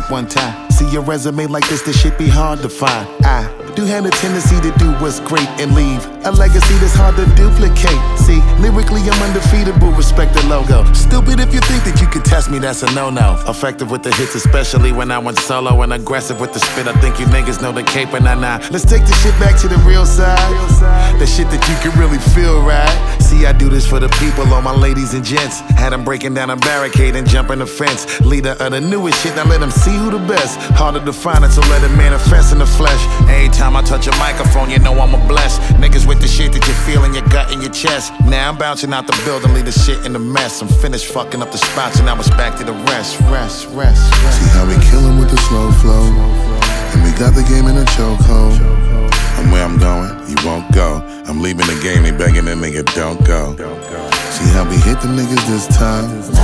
one time. See your resume like this shit be hard to find. I do have a tendency to do what's great and leave a legacy that's hard to duplicate. See, lyrically I'm undefeatable, respect the logo. Stupid if you think that you could test me, that's a no-no. Effective with the hits, especially when I went solo, and aggressive with the spit. I think you niggas know the cape and nah. Let's take the shit back to the real side. The shit that you can really feel, right? See, I do this for the people, all my ladies and gents. Had them breaking down a barricade and jumping the fence. Leader of the newest shit, now let them see who the best. Harder to find it, so let it manifest in the flesh. Every time I touch a microphone, you know I'm a blessed. Niggas with the shit that you feel in your gut and your chest. Now I'm bouncing out the building, leave the shit in the mess. I'm finished fucking up the spots, and now it's back to the rest. See how we kill 'em with the slow flow, and we got the game in a chokehold. And where I'm going, you won't go. I'm leaving the game, they begging the nigga don't go. See how we hit them niggas this time.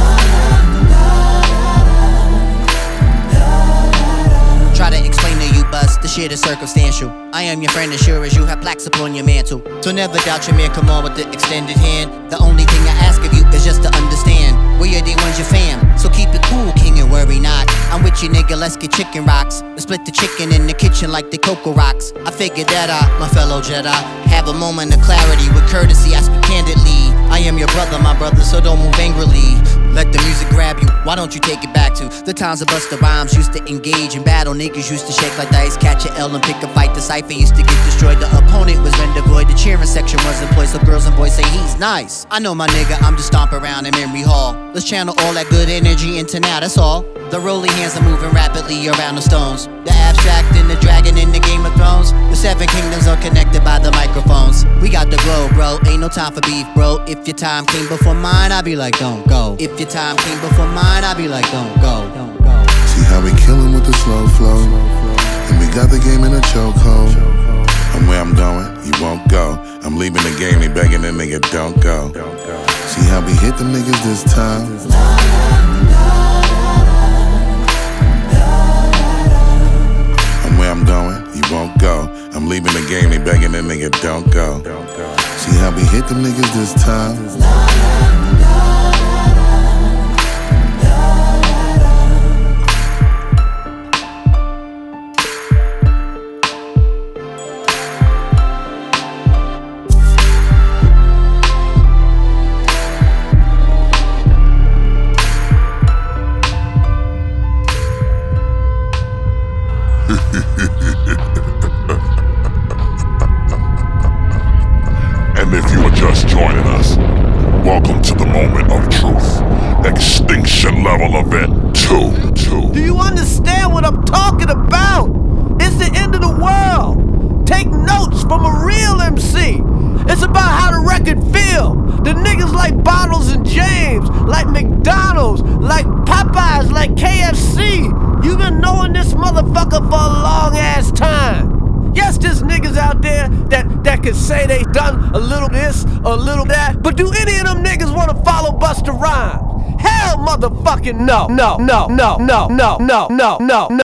Try to explain to you, bust, the shit is circumstantial. I am your friend as sure as you have plaques upon your mantle. So never doubt your man, come on with the extended hand. The only thing I ask of you is just to understand. We're the ones your fam, so keep it cool, king, and worry not. I'm with you, nigga, let's get chicken rocks. We split the chicken in the kitchen like the Cocoa Rocks. I figured that out, my fellow Jedi. Have a moment of clarity with courtesy, I speak candidly. I am your brother, my brother, so don't move angrily. Let the music grab you, why don't you take it back to the times of Busta Rhymes used to engage in battle. Niggas used to shake like dice, catch a L and pick a fight. The cypher used to get destroyed, the opponent was rendered void. The cheering section was employed, so girls and boys say he's nice. I know my nigga, I'm just stomp around in memory hall. Let's channel all that good energy into now, that's all. The rolling hands are moving rapidly around the stones. The abstract and the dragon in the Game of Thrones. The seven kingdoms are connected by the microphones. We got the glow, bro, ain't no time for beef, bro. If your time came before mine, I'd be like, don't go. If your time came before mine, I'd be like, don't go. See how we kill 'em with the slow flow, and we got the game in a chokehold. And where I'm going, you won't go. I'm leaving the game, they begging the nigga don't go. See how we hit them niggas this time. And where I'm going, you won't go. I'm leaving the game, they begging the nigga don't go. See how we hit them niggas this time. And if you are just joining us, welcome to the moment of truth. Extinction level event 2. Do you understand what I'm talking about? It's the end of the world. Take notes from a real MC. It's about how the record feel. The niggas like Bottles and James, like McDonald's, like Popeyes, like KFC. You been knowing this motherfucker for a long ass time. Yes, there's niggas out there that can say they done a little this, a little that, but do any of them niggas wanna follow Busta Rhymes? Hell motherfucking no.